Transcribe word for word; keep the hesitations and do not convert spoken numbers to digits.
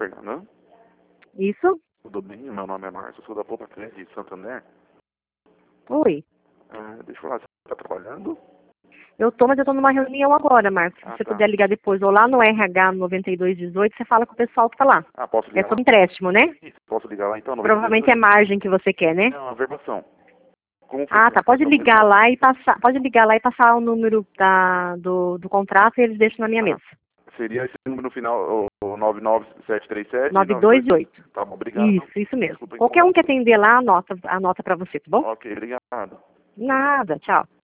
Fernando. Isso? Tudo bem? Meu nome é Márcio, sou da Poupa Crédito de Santander. Oi. É, deixa eu falar, você está trabalhando? Eu tô, mas eu tô numa reunião agora, Marcos. Se Ah, você tá. puder ligar depois, ou lá no R H noventa e dois dezoito, você fala com o pessoal que tá lá. Ah, posso É ligar sobre lá? empréstimo, né? Isso, posso ligar lá então? Provavelmente é margem que você quer, né? É uma verbação. Como Ah, tá. Pode funciona? ligar lá e passar, pode ligar lá e passar o número da, do, do contrato e eles deixam na minha Ah, mesa. seria esse número no final, o, o nove nove sete três sete e nove nove dois dois. oito. Tá bom, obrigado. Isso, isso mesmo. Desculpa Qualquer um incomodar. que atender lá, anota, anota pra você, tá bom? Ok, obrigado. Nada, tchau.